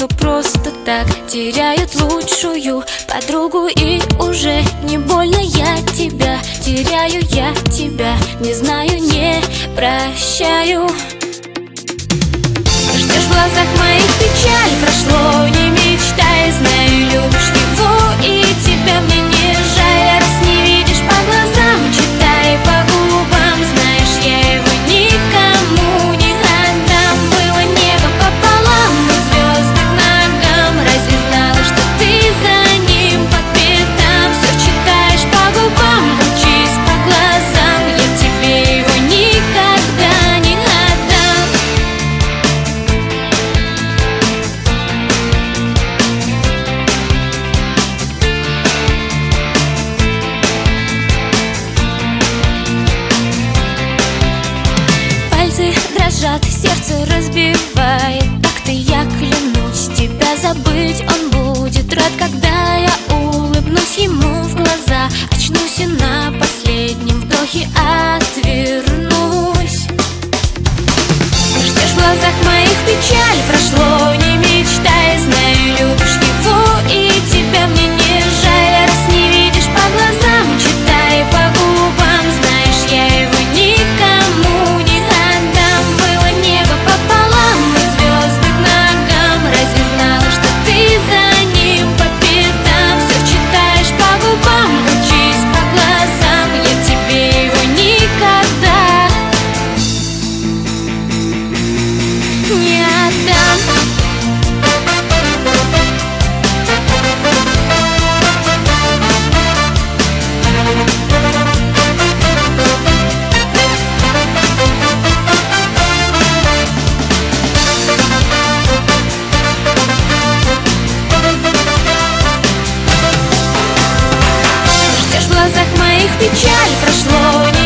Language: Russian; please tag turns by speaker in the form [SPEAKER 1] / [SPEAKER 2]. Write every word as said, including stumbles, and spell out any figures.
[SPEAKER 1] ну просто так теряют лучшую подругу. И уже не больно я тебя теряю, я тебя не знаю, не прощаю. Ждешь в глазах моих печаль, прошло, не мечтай, знаю, любишь его, и тебя мне не жаль. Раз не видишь по глазам, читай по губам, знаешь, я его никому не отдам. Было небо пополам и звезды к ногам, разве знала, что ты за ним по пятам? Все читаешь по губам, учись по глазам, я тебе его никогда не отдам. Пальцы дрожат, сердце разбивает такт, и я клянусь, тебя забыть он будет рад, когда я улыбнусь ему в глаза, очнусь и на последнем вдохе отвернусь. Ждешь в глазах моих печаль, прошло, не мечтай, знаю, любишь его, и тебя мне не жаль. Раз не видишь по глазам, читай по губам, знаешь, я его никому не отдам. Было небо пополам и звезды к ногам, разве знала, что ты за ним по пятам? Все читаешь по губам, учись по глазам, я тебе его никогда не отдам. Ждешь в глазах моих печаль, прошло, не